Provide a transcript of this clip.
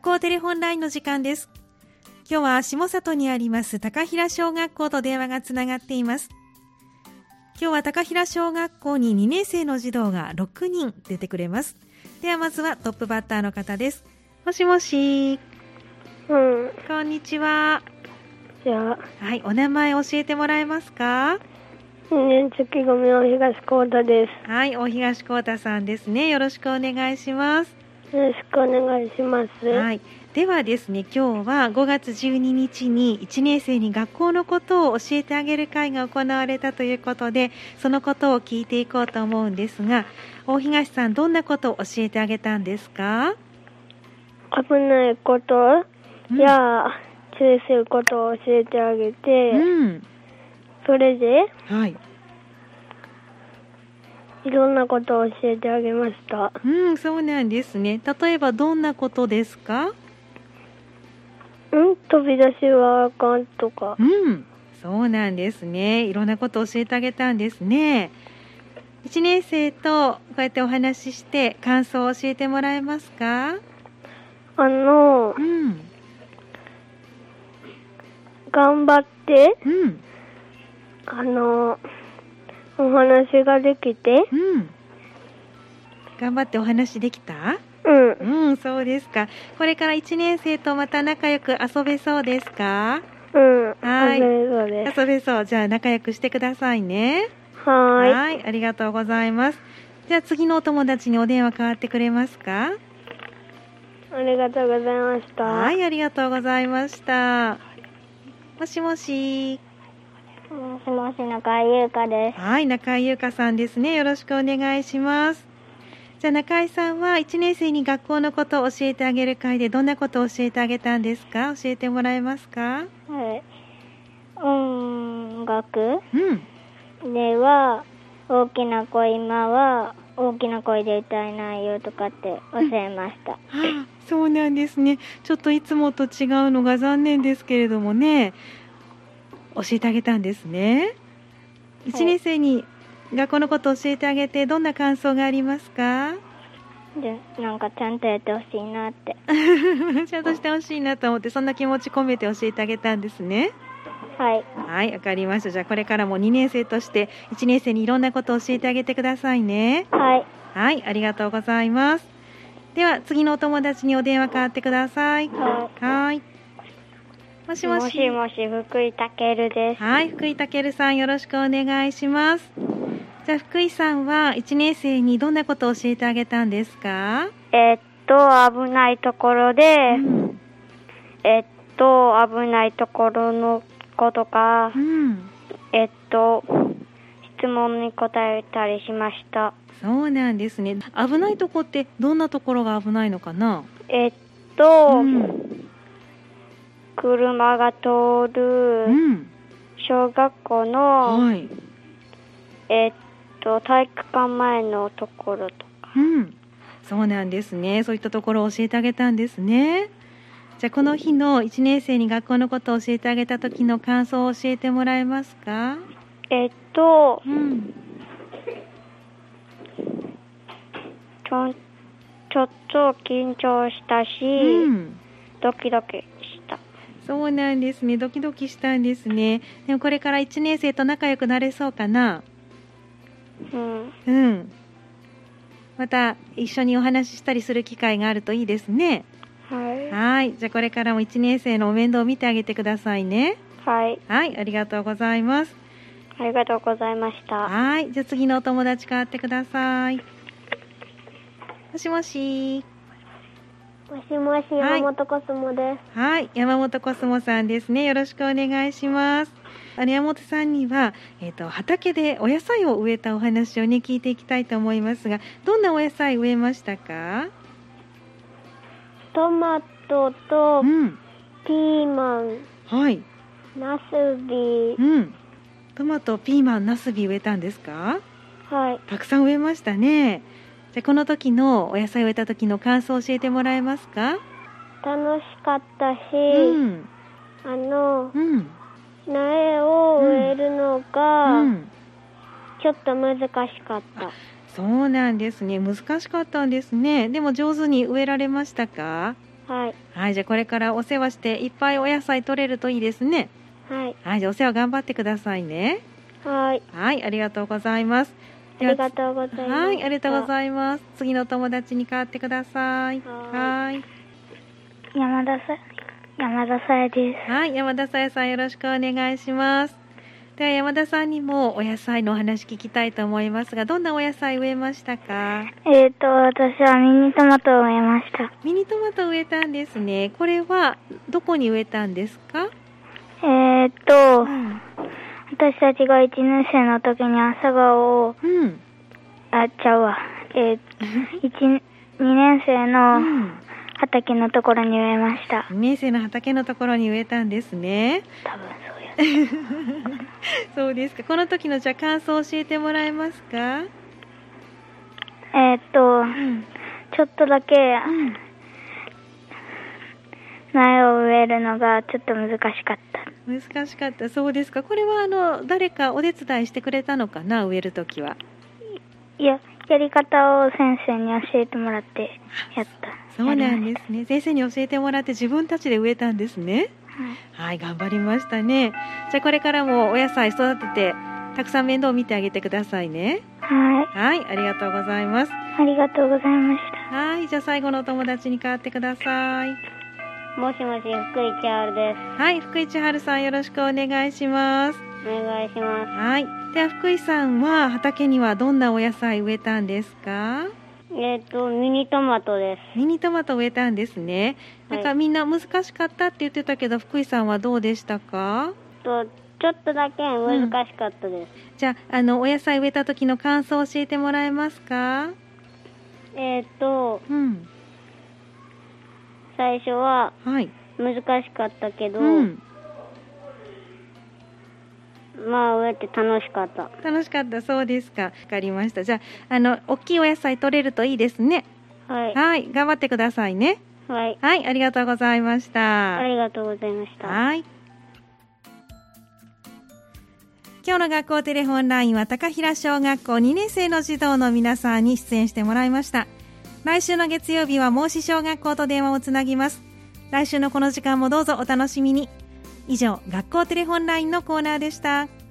校テレホンラインの時間です。今日は下里にあります高平小学校と電話がつながっています。今日は高平小学校に2年生の児童が6人出てくれます。ではまずはトップバッターの方です。もしもし。こんにちは。 じゃあ、 はい、お名前教えてもらえますか？ 2年月組大東光太です。 はい、大東光太さんですね。よろしくお願いします。 よろしくお願いします。 はい、ではですね、今日は5月12日に1年生に学校のことを教えてあげる会が行われたということで、そのことを聞いていこうと思うんですが、大東さん、どんなことを教えてあげたんですか？ 危ないことや、注意することを教えてあげて、それで、いろんなことを教えてあげました。 そうなんですね。例えばどんなことですか？ 飛び出しはあかんとか。 そうなんですね。いろんなことを教えてあげたんですね。1年生とこうやってお話しして感想を教えてもらえますか？ 頑張って、お話ができて、 頑張ってお話できた？そうですか。これから1年生とまた仲良く遊べそうですか？はい。遊べそう。じゃあ仲良くしてくださいね。はい。ありがとうございます。じゃあ次のお友達にお電話変わってくれますか？ ありがとうございました。 はい、ありがとうございました。もしもし。 もしもし、中井優香です。 はい、中井優香さんですね。よろしくお願いします。じゃあ中井さんは1年生に学校のことを教えてあげる会でどんなことを教えてあげたんですか？教えてもらえますか？ はい。音楽では、大きな声、今は大きな声で歌えないよとかって教えました。 そうなんですね。ちょっといつもと違うのが残念ですけれどもね、教えてあげたんですね。1年生に学校のことを教えてあげてどんな感想がありますか？ なんかちゃんとやってほしいなってちゃんとしてほしいなと思って、そんな気持ち込めて教えてあげたんですね。はい、わかりました。じゃあこれからも2年生として1年生にいろんなことを教えてあげてくださいね。はい、ありがとうございます。では次のお友達にお電話変わってください。はい。もしもし。 もしもし、福井健です。 はい、福井健さん、よろしくお願いします。じゃあ福井さんは1年生にどんなことを教えてあげたんですか？ 危ないところで、危ないところのことか、質問に答えたりしました。 そうなんですね。危ないとこってどんなところが危ないのかな？ 車が通る小学校の、体育館前のところとか。 そうなんですね。そういったところを教えてあげたんですね。じゃあこの日の1年生に学校のことを教えてあげた時の感想を教えてもらえますか？ ちょっと緊張したし、ドキドキした。 そうなんですね。ドキドキしたんですね。でもこれから1年生と仲良くなれそうかな？また一緒にお話ししたりする機会があるといいですね。はい。じゃあこれからも1年生のお面倒を見てあげてくださいね。はい、ありがとうございます。 ありがとうございました。 はい。じゃあ次のお友達変わってください。もしもし。 もしもし、山本コスモです。 はい、山本コスモさんですね。よろしくお願いします。山本さんには、畑でお野菜を植えたお話をね、聞いていきたいと思いますが、どんなお野菜植えましたか？ トマトと、ピーマン、ナスビ、 トマト、ピーマン、ナスビ植えたんですか？たくさん植えましたね。じゃあこの時のお野菜を植えた時の感想を教えてもらえますか？ 楽しかったし、苗を植えるのが、ちょっと難しかった。 そうなんですね。難しかったんですね。でも上手に植えられましたか？ はい。 はい、じゃあこれからお世話していっぱいお野菜取れるといいですね。 はい。 はい、じゃあお世話頑張ってくださいね。 はい。 はい、ありがとうございます。 ありがとうございます。 はい、ありがとうございます。次の友達に代わってください。はい。 山田さやです。 はい、山田さやさんよろしくお願いします。では山田さんにもお野菜のお話聞きたいと思いますが、どんなお野菜植えましたか？ 私はミニトマトを植えました。 ミニトマトを植えたんですね。これはどこに植えたんですか？ 私たちが1年生の時に朝顔を、2年生の畑のところに植えました。 2年生の畑のところに植えたんですね。 多分そうや。 そうですか。この時のじゃあ感想を教えてもらえますか？ ちょっとだけ、苗を植えるのがちょっと難しかった。 難しかった。そうですか。これは誰かお手伝いしてくれたのかな、植えるときは。 いや、やり方を先生に教えてもらってやった。 そうなんですね。先生に教えてもらって自分たちで植えたんですね。はい、頑張りましたね。じゃあこれからもお野菜育ててたくさん面倒を見てあげてくださいね。 はい。 はい、ありがとうございます。 ありがとうございました。 はい、じゃあ最後のお友達に代わってください。 もしもし、福井千春です。 はい、福井千春さんよろしくお願いします。 お願いします。 はい。では福井さんは畑にはどんなお野菜植えたんですか？ ミニトマトです。 ミニトマト植えたんですね。なんかみんな難しかったって言ってたけど、福井さんはどうでしたか？ ちょっとだけ難しかったです。 じゃあ、お野菜植えた時の感想を教えてもらえますか？ 最初は難しかったけど、まあ植えて楽しかった。 楽しかった、そうですか。わかりました。じゃあ、大きいお野菜取れるといいですね。 はい。 はい、頑張ってくださいね。 はい。 はい、ありがとうございました。 ありがとうございました。 はい。今日の学校テレホンラインは高平小学校2年生の児童の皆さんに出演してもらいました。来週の月曜日は孟子小学校と電話をつなぎます。来週のこの時間もどうぞお楽しみに。以上、学校テレホンラインのコーナーでした。